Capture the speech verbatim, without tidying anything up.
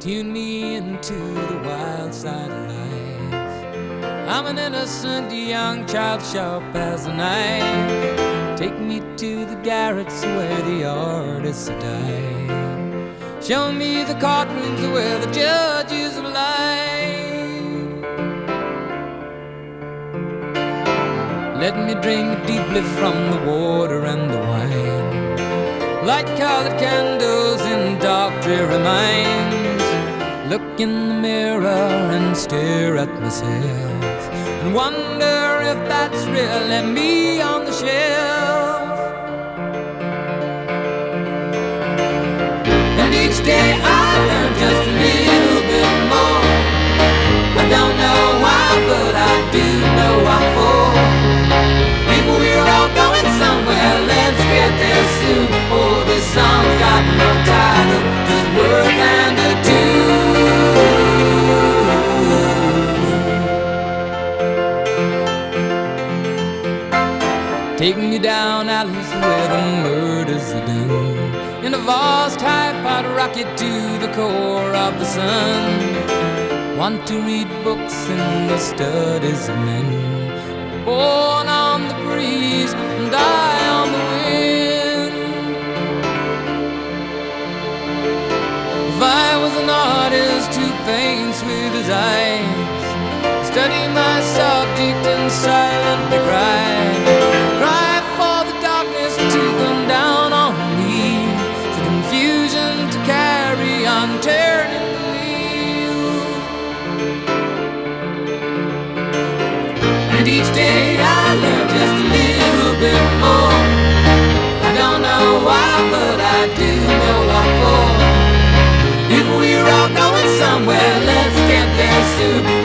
Tune me into the wild side of life. I'm an innocent young child, sharp as a knife. Take me to the garrets where the artists have died. Show me the courtrooms where the judges have lied. Let me drink deeply from the water and the wine. Light colored candles in dark dreary minds. Look in the mirror and stare at myself, and wonder if that's really me on the shelf. And each day I learn just a little bit more. I don't know why, but I do know I'm for. If we're all going somewhere, let's get there soon. Oh, this song's got no title, just words and a tune. Take me down alleys where the murders are done, in a vast high-powered rocket to the core of the sun. Want to read books in the studies of men, born on the breeze and die on the wind. If I was an artist who paints with his eyes, study my subject and silently cry. Cry for the darkness to come down on me, for confusion to carry on turning the wheel. And each day I learn just a little bit more. I don't know why, but I do know what for. If we're all going somewhere, let's get there soon.